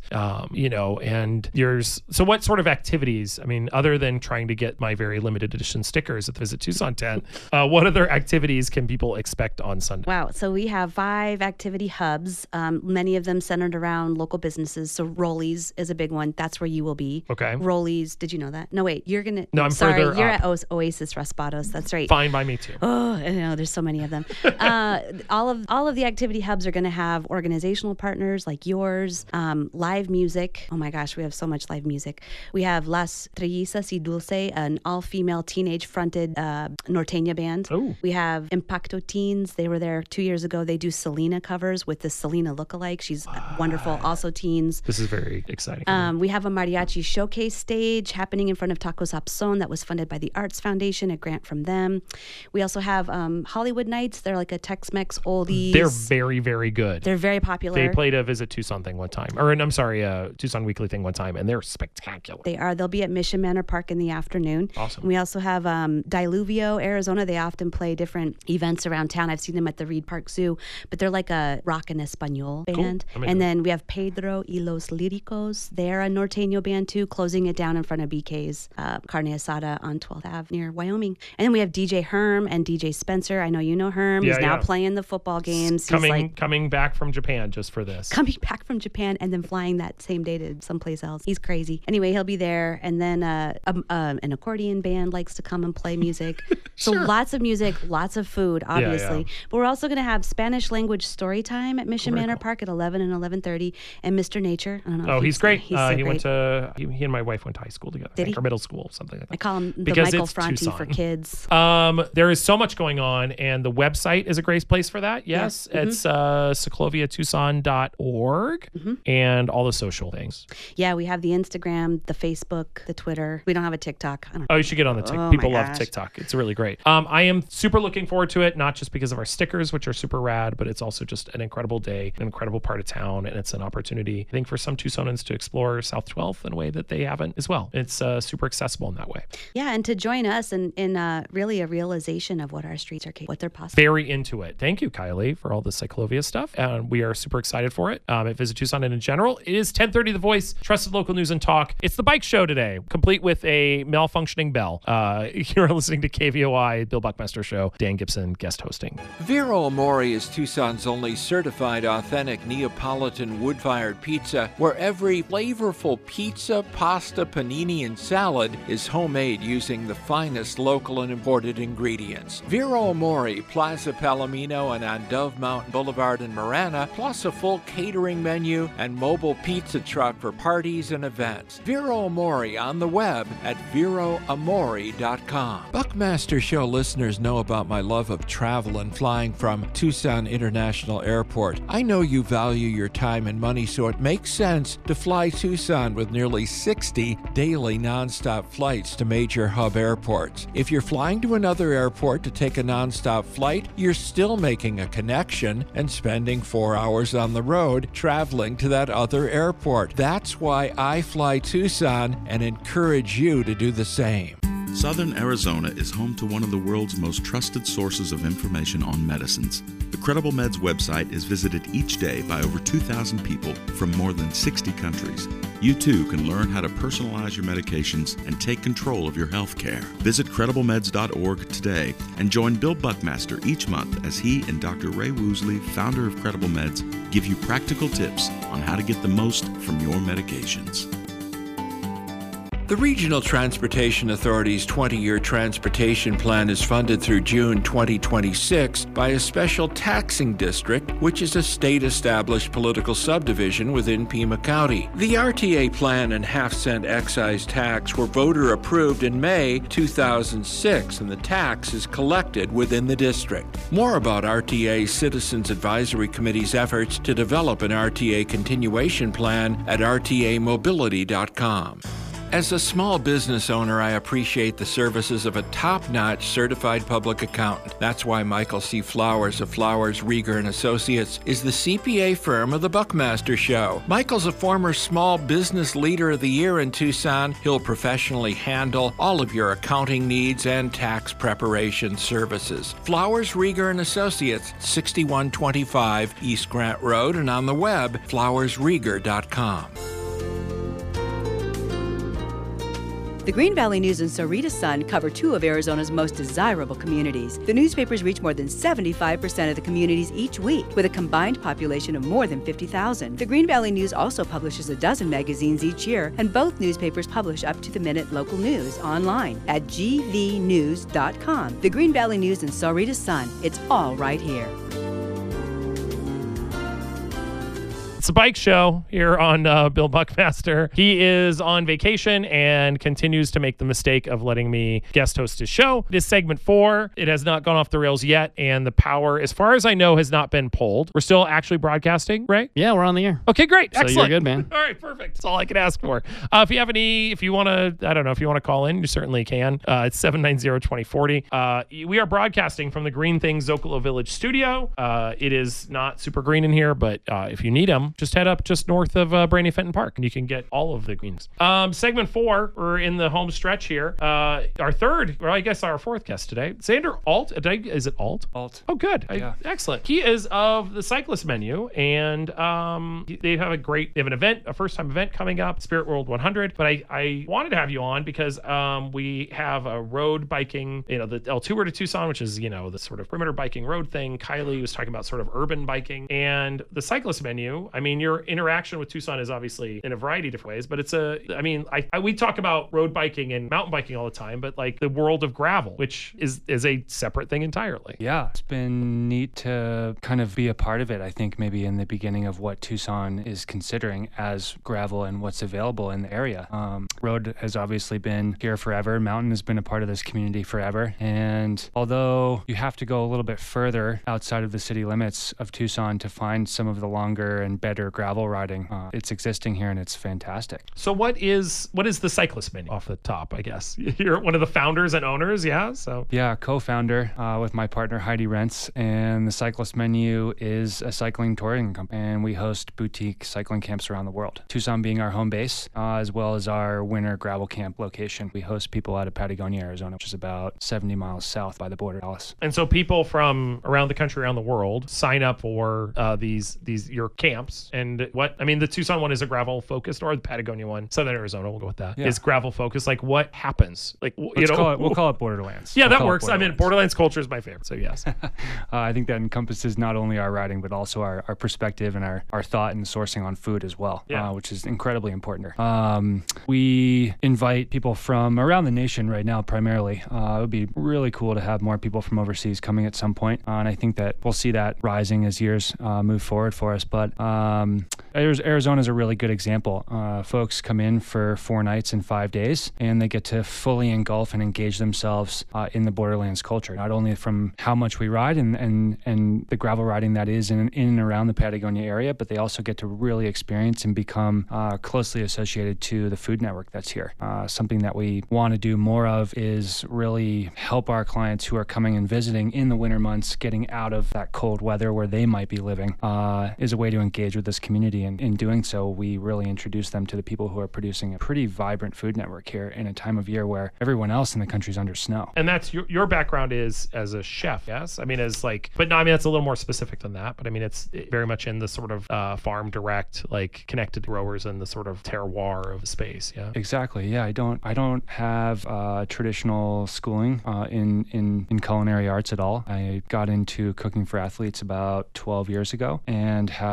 Speaker 2: and so what sort of activities, I mean, other than trying to get my very limited edition stickers at the Visit Tucson tent, what other activities can people expect on Sunday?
Speaker 16: Wow. So we have 5 activity hubs, many of them centered around local businesses. So Rollies is a big one. That's where you will be.
Speaker 2: Okay.
Speaker 16: Rollies. Did you know that? No, wait, you're going to.
Speaker 2: No, I'm
Speaker 16: sorry,
Speaker 2: further
Speaker 16: you're
Speaker 2: up.
Speaker 16: at Oasis Raspados. That's right.
Speaker 2: Fine by me too.
Speaker 16: Oh, I know. There's so many of them. All of the activity hubs are going to have organizational partners like yours, live music. Oh my gosh, we have so much live music. We have Las Trellizas y Dulce, an all-female teenage-fronted norteña band.
Speaker 2: Ooh.
Speaker 16: We have Impacto Teens. They were there 2 years ago. They do Selena covers with the Selena lookalike. She's wonderful. Also teens.
Speaker 2: This is very exciting.
Speaker 16: We have a mariachi showcase stage happening in front of Tacos Apson that was funded by the Arts Foundation, a grant from them. We also have Hollywood Nights. They're like a Tex-Mex oldies.
Speaker 2: They're very, very good.
Speaker 16: They're very popular.
Speaker 2: They played a Visit Tucson thing one time. Tucson Weekly thing one time, and they're spectacular.
Speaker 16: They are. They'll be at Mission Manor Park in the afternoon.
Speaker 2: Awesome.
Speaker 16: We also have Diluvio, Arizona. They often play different events around town. I've seen them at the Reed Park Zoo, but they're like a rock en español band.
Speaker 2: Cool.
Speaker 16: And then we have Pedro y los Líricos. They're a norteño band too, closing it down in front of BK's Carne Asada on 12th Ave near Wyoming. And then we have DJ Herm and DJ Spencer. I know you know Herm. He's now playing the football games.
Speaker 2: Coming back from Japan just for this.
Speaker 16: Coming back from Japan and then flying that same day to someplace else. He's crazy. Anyway, he'll be there. And then an accordion band likes to come and play music. So lots of music, lots of food, obviously.
Speaker 2: Yeah.
Speaker 16: But we're also going to have Spanish language story time at Mission Manor Park at 11 and 11:30. And Mr. Nature. I don't know.
Speaker 2: Oh, he's great.
Speaker 16: He's so great.
Speaker 2: He and my wife went to high school together.
Speaker 16: Did he?
Speaker 2: Or middle school, something like that.
Speaker 16: I call him the
Speaker 2: because
Speaker 16: Michael
Speaker 2: it's
Speaker 16: Franti
Speaker 2: Tucson.
Speaker 16: for kids.
Speaker 2: There is so much going on, and the website is a great place for that. Yes, it's cicloviatucson.org and all the social things.
Speaker 16: Yeah, we have the Instagram, the Facebook, the Twitter. We don't have a TikTok.
Speaker 2: Oh, you should get on the TikTok. People love TikTok. It's really great. I am super looking forward to it, not just because of our stickers, which are super rad, but it's also just an incredible day, an incredible part of town, and it's an opportunity, I think, for some Tucsonans to explore South 12th in a way that they haven't as well. It's super accessible in that way.
Speaker 16: Yeah, and to join us in really a realization of what our streets are capable, what they're possible.
Speaker 2: Very into it. Thank you, Kylie, for all the Cyclovia stuff. And we are super excited for it at Visit Tucson and in general. It is 10:30 The Voice, trusted local news and talk. It's the bike show today, complete with a malfunctioning bell. You're listening to KVOI, Bill Buckmaster Show, Dan Gibson guest hosting.
Speaker 5: Vero Amore is Tucson's only certified authentic Neapolitan wood-fired pizza, where every flavorful pizza, pasta, panini, and salad is homemade using the finest local and imported ingredients. Vero Amore, Plaza Palomino, and on Dove Mountain Boulevard in Marana, plus a full catering menu and mobile pizza truck for parties and events. Vero Amore on the web at veroamore.com. Buckmaster Show listeners know about my love of travel and flying from Tucson International Airport. I know you value your time and money, so it makes sense to fly Tucson with nearly 60 daily nonstop flights to major hub airports. If you're flying to another airport to take a nonstop flight, you're still making a connection and spending 4 hours on the road traveling to that other airport. That's why I fly Tucson and encourage you to do the same.
Speaker 17: Southern Arizona is home to one of the world's most trusted sources of information on medicines. The Credible Meds website is visited each day by over 2,000 people from more than 60 countries. You too can learn how to personalize your medications and take control of your health care. Visit CredibleMeds.org today and join Bill Buckmaster each month as he and Dr. Ray Woosley, founder of Credible Meds, give you practical tips on how to get the most from your medications.
Speaker 5: The Regional Transportation Authority's 20-year transportation plan is funded through June 2026 by a special taxing district which is a state-established political subdivision within Pima County. The RTA plan and half-cent excise tax were voter-approved in May 2006, and the tax is collected within the district. More about RTA's Citizens Advisory Committee's efforts to develop an RTA continuation plan at rtamobility.com. As a small business owner, I appreciate the services of a top-notch certified public accountant. That's why Michael C. Flowers of Flowers, Rieger & Associates is the CPA firm of the Buckmaster Show. Michael's a former Small Business Leader of the Year in Tucson. He'll professionally handle all of your accounting needs and tax preparation services. Flowers, Rieger & Associates, 6125 East Grant Road, and on the web, flowersrieger.com.
Speaker 18: The Green Valley News and Sahuarita Sun cover two of Arizona's most desirable communities. The newspapers reach more than 75% of the communities each week, with a combined population of more than 50,000. The Green Valley News also publishes a dozen magazines each year, and both newspapers publish up-to-the-minute local news online at gvnews.com. The Green Valley News and Sahuarita Sun. It's all right here.
Speaker 2: It's a bike show here on Bill Buckmaster. He is on vacation and continues to make the mistake of letting me guest host his show. It is segment 4. It has not gone off the rails yet, and the power, as far as I know, has not been pulled. We're still actually broadcasting, right?
Speaker 19: Yeah, we're on the air.
Speaker 2: Okay, great.
Speaker 19: So
Speaker 2: excellent.
Speaker 19: you're good, man.
Speaker 2: All right, perfect. That's all I can ask for. If you want to, I don't know, if you want to call in, you certainly can. It's 790-2040. We are broadcasting from the Green Things Zocalo Village studio. It is not super green in here, but if you need them, just head up just north of Brandy Fenton Park, and you can get all of the greens. Segment 4, we're in the home stretch here. Our third, or I guess our fourth guest today, Xander Alt. Is it Alt?
Speaker 19: Alt.
Speaker 2: Oh, good.
Speaker 19: Yeah.
Speaker 2: Excellent. He is of the Cyclist Menu, and they have an event, a first-time event coming up, Spirit World 100. But I wanted to have you on because we have a road biking, the El Tour to Tucson, which is, the sort of perimeter biking road thing. Kylie was talking about sort of urban biking, and the Cyclist Menu. I mean, your interaction with Tucson is obviously in a variety of different ways, but it's we talk about road biking and mountain biking all the time, but like the world of gravel, which is a separate thing entirely.
Speaker 19: Yeah, it's been neat to kind of be a part of it. I think maybe in the beginning of what Tucson is considering as gravel and what's available in the area. Road has obviously been here forever. Mountain has been a part of this community forever. And although you have to go a little bit further outside of the city limits of Tucson to find some of the longer and better gravel riding, it's existing here and it's fantastic.
Speaker 2: So what is the Cyclist Menu off the top, I guess? You're one of the founders and owners, yeah? So
Speaker 19: yeah, co-founder with my partner Heidi Rentz, and the Cyclist Menu is a cycling touring company, and we host boutique cycling camps around the world. Tucson being our home base, as well as our winter gravel camp location. We host people out of Patagonia, Arizona, which is about 70 miles south by the border of Dallas.
Speaker 2: And so people from around the country, around the world, sign up for these your camps. And the Tucson one is a gravel focused, or the Patagonia one, Southern Arizona, we'll go with that, is gravel focused. Like, what happens? Like,
Speaker 19: we'll call it Borderlands.
Speaker 2: Yeah, that works. Borderlands culture is my favorite, so yes.
Speaker 19: I think that encompasses not only our riding, but also our perspective and our thought and sourcing on food as well, which is incredibly important. We invite people from around the nation right now, primarily. It would be really cool to have more people from overseas coming at some point, and I think that we'll see that rising as years move forward for us. But Arizona is a really good example. Folks come in for 4 nights and 5 days, and they get to fully engulf and engage themselves in the Borderlands culture, not only from how much we ride and the gravel riding that is in and around the Patagonia area, but they also get to really experience and become closely associated to the food network that's here. Something that we want to do more of is really help our clients who are coming and visiting in the winter months, getting out of that cold weather where they might be living, is a way to engage with this community. And in doing so, we really introduce them to the people who are producing a pretty vibrant food network here in a time of year where everyone else in the country is under snow.
Speaker 2: And that's your background is as a chef, yes? That's a little more specific than that, but it's very much in the sort of farm direct, like connected growers and the sort of terroir of the space, yeah?
Speaker 19: Exactly, yeah. I don't have traditional schooling in culinary arts at all. I got into cooking for athletes about 12 years ago and have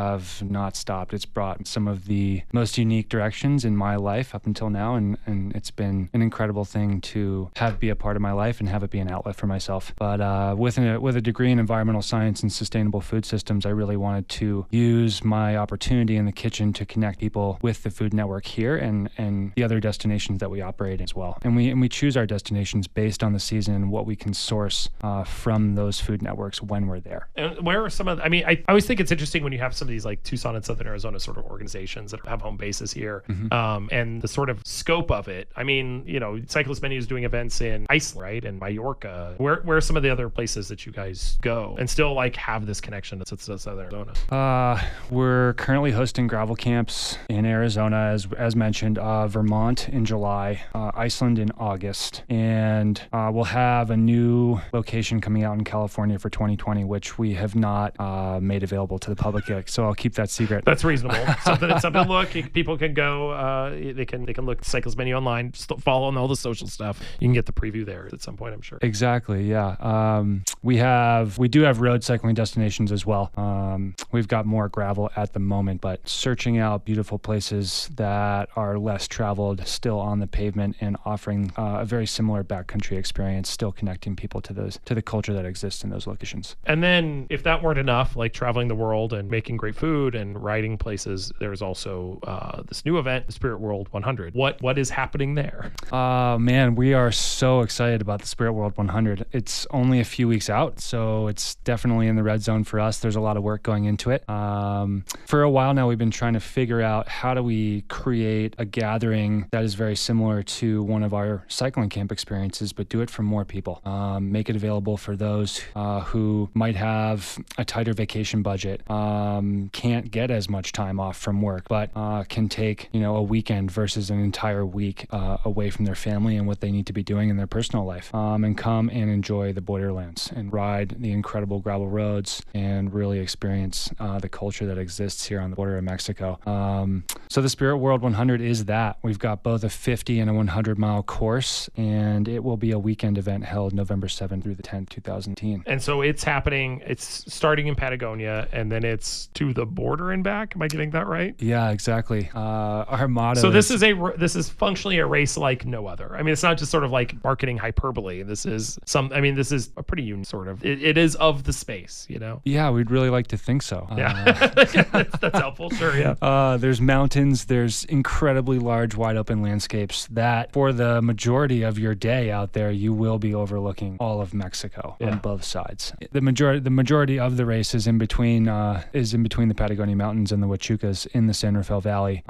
Speaker 19: not stopped. It's brought some of the most unique directions in my life up until now, and it's been an incredible thing to have be a part of my life and have it be an outlet for myself. But with a degree in environmental science and sustainable food systems, I really wanted to use my opportunity in the kitchen to connect people with the Food Network here and the other destinations that we operate in as well. And we choose our destinations based on the season and what we can source from those food networks when we're there.
Speaker 2: And where are some of, I always think it's interesting when you have some of these like Tucson and Southern Arizona sort of organizations that have home bases here, and the sort of scope of it. I mean, Cyclist Menu is doing events in Iceland, right? And Mallorca. Where are some of the other places that you guys go and still like have this connection to Southern Arizona?
Speaker 19: We're currently hosting gravel camps in Arizona, as mentioned, Vermont in July, Iceland in August, and we'll have a new location coming out in California for 2020, which we have not made available to the public yet. So I'll keep that secret.
Speaker 2: That's reasonable. something to look. People can go. They can look at Cyclist Menu online. Follow on all the social stuff. You can get the preview there at some point, I'm sure.
Speaker 19: Exactly. Yeah. We do have road cycling destinations as well. We've got more gravel at the moment, but searching out beautiful places that are less traveled, still on the pavement, and offering a very similar backcountry experience, still connecting people to the culture that exists in those locations.
Speaker 2: And then, if that weren't enough, like traveling the world and making great food and riding places, there's also this new event, the Spirit World 100. What is happening there?
Speaker 19: Man, we are so excited about the Spirit World 100. It's only a few weeks out, so it's definitely in the red zone for us. There's a lot of work going into it. For a while now, we've been trying to figure out how do we create a gathering that is very similar to one of our cycling camp experiences, but do it for more people. Make it available for those who might have a tighter vacation budget, can't get as much time off from work, but can take a weekend versus an entire week away from their family and what they need to be doing in their personal life, and come and enjoy the borderlands and ride the incredible gravel roads and really experience the culture that exists here on the border of Mexico. So the Spirit World 100 is that. We've got both a 50 and a 100-mile course, and it will be a weekend event held November 7th through the 10th, 2018.
Speaker 2: And so it's happening, it's starting in Patagonia, and then it's to the border and back. Am I getting that right?
Speaker 19: Yeah, exactly. Our motto
Speaker 2: So this is functionally a race like no other. I mean, it's not just sort of like marketing hyperbole. This is a pretty unique sort of, it is of the space,
Speaker 19: Yeah, we'd really like to think so.
Speaker 2: Yeah, that's helpful. Sure, yeah.
Speaker 19: There's mountains, there's incredibly large, wide open landscapes that for the majority of your day out there, you will be overlooking all of Mexico on both sides. The majority of the race is in between the Patagonia Mountains and the Huachucas in the San Rafael Valley.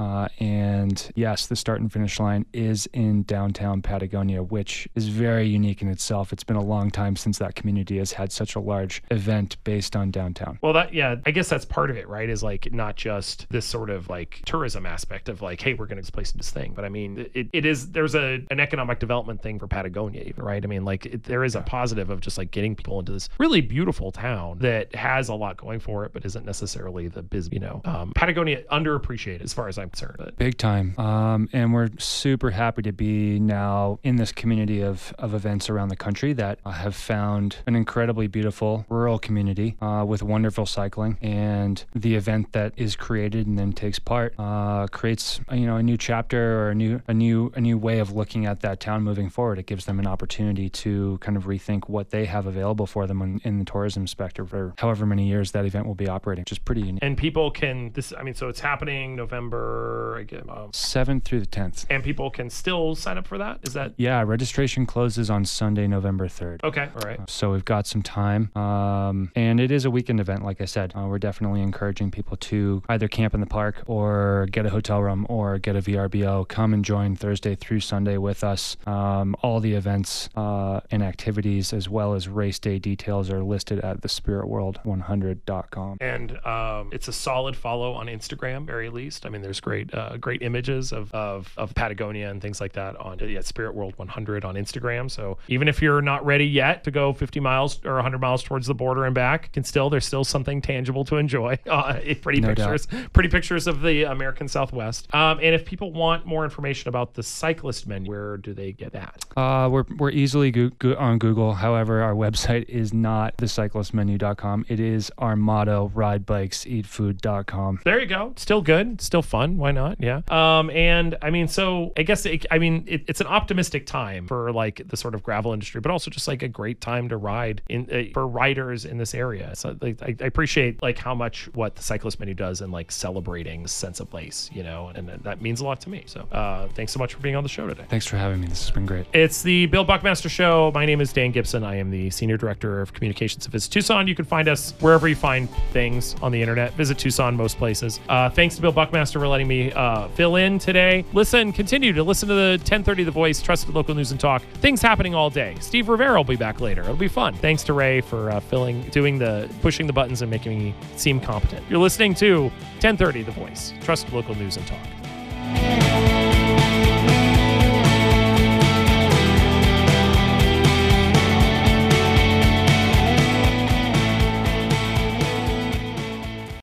Speaker 19: And yes, the start and finish line is in downtown Patagonia, which is very unique in itself. It's been a long time since that community has had such a large event based on downtown.
Speaker 2: Well, I guess that's part of it, right? Is like not just this sort of like tourism aspect of like, hey, we're going to displace this thing. But I mean, there's an economic development thing for Patagonia, even, right? I mean, like there is a positive of just like getting people into this really beautiful town that has a lot going for it, but isn't necessarily the Patagonia underappreciated as far as I'm concerned.
Speaker 19: Big time. And we're super happy to be now in this community of events around the country that have found an incredibly beautiful rural community with wonderful cycling, and the event that is created and then takes part creates a new chapter or a new way of looking at that town moving forward. It gives them an opportunity to kind of rethink what they have available for them in the tourism sector for however many years that event will be operating, which is pretty unique.
Speaker 2: And people can so it's happening November
Speaker 19: 7th through the 10th.
Speaker 2: And people can still sign up for that? Is that?
Speaker 19: Yeah, registration closes on Sunday, November 3rd.
Speaker 2: Okay, all right.
Speaker 19: So we've got some time. And it is a weekend event, like I said. We're definitely encouraging people to either camp in the park or get a hotel room or get a VRBO. Come and join Thursday through Sunday with us. All the events and activities as well as race day details are listed at thespiritworld100.com.
Speaker 2: And it's a solid follow on Instagram, very least. I mean, there's great images of Patagonia and things like that on Spirit World 100 on Instagram. So even if you're not ready yet to go 50 miles or 100 miles towards the border and back, there's still something tangible to enjoy. Pretty pictures of the American Southwest. And if people want more information about the Cyclist Menu, where do they get that?
Speaker 19: We're easily on Google. However, our website is not thecyclistmenu.com. It is our motto: ride bikes, eat food, fastfood.com.
Speaker 2: There you go. Still good. Still fun. Why not? Yeah. And I mean, so I guess, it's an optimistic time for like the sort of gravel industry, but also just like a great time to ride for riders in this area. So like, I appreciate like how much what the Cyclist Menu does in like celebrating sense of place, and that means a lot to me. So thanks so much for being on the show today.
Speaker 19: Thanks for having me. This has been great.
Speaker 2: It's the Bill Buckmaster Show. My name is Dan Gibson. I am the Senior Director of Communications at Visit Tucson. You can find us wherever you find things on the internet. Visit Tucson most places. Thanks to Bill Buckmaster for letting me fill in today. Continue to listen to the 1030 The Voice, trusted local news and talk. Things happening all day. Steve Rivera will be back later. It'll be fun. Thanks to Ray for pushing the buttons and making me seem competent. You're listening to 1030 The Voice, trusted local news and talk.